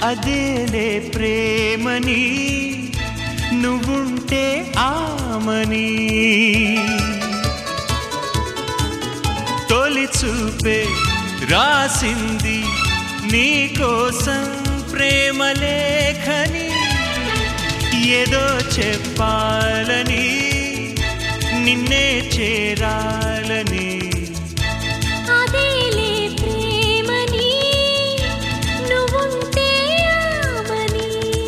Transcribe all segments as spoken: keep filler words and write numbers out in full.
అదేలే ప్రేమని నువ్వుంటే ఆమని తొలి చూపే రాసింది నీకోసం ప్రేమ లేఖని ఏదో చెప్పాలని నిన్నే చేరాలని అదేలే ప్రేమని నువ్వుంటే ఆమని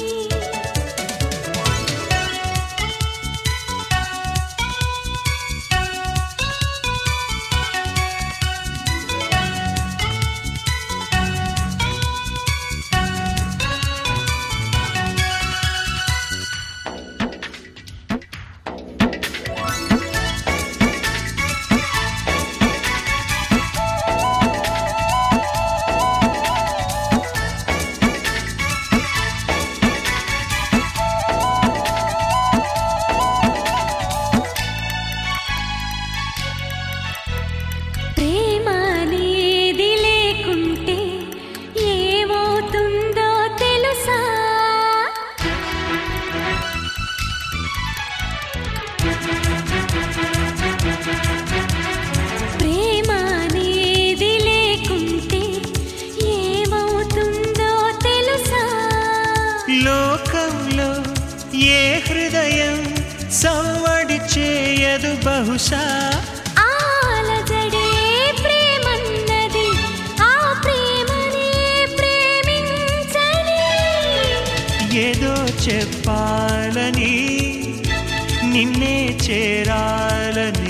లోకంలో ఏ హృదయం సవ్వడి చేయదు బహుశా ఆలజడే ప్రేమన్నది ఆ ప్రేమనే ప్రేమించని ఏదో చెప్పాలని నిన్నే చేరాలని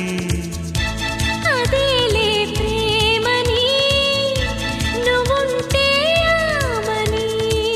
అదేలే ప్రేమని నువ్వుంటే ఆమని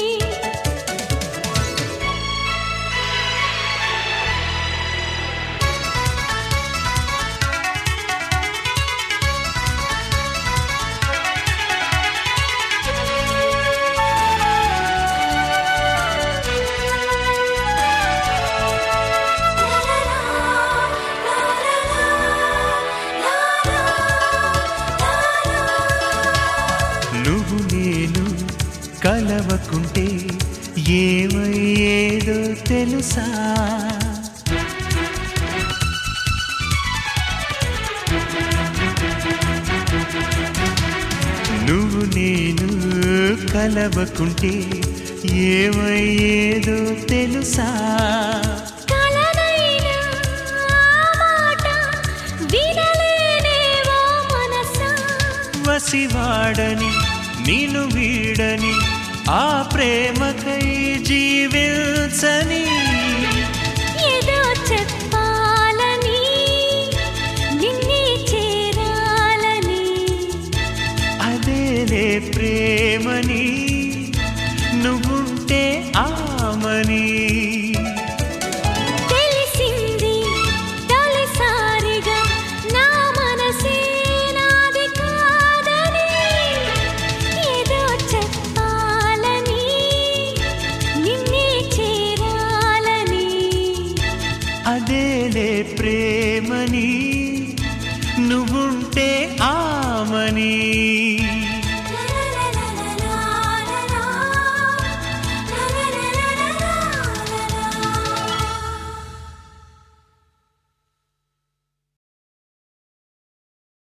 నువ్వు నేను కలవకుంటే ఏమయ్యేదో తెలుసా నువ్వు నేను కలవకుంటే ఏమయ్యేదో తెలుసా కలనైనా ఆ మాట వినలేనేవో మనసా వసివాడని నిన్ను వీడని ఆ ప్రేమకై జీవించని ఏదో చెప్పాలని నిన్నే చేరాలని అదేలే ప్రేమని నువ్వుంటే ఆమని తెలిసింది తొలిసారిగా నా మనసే నాది కాదని ఏదో చెప్పాలని నిన్నే చేరాలని అదేలే ప్రేమని నువ్వుంటే ఆమని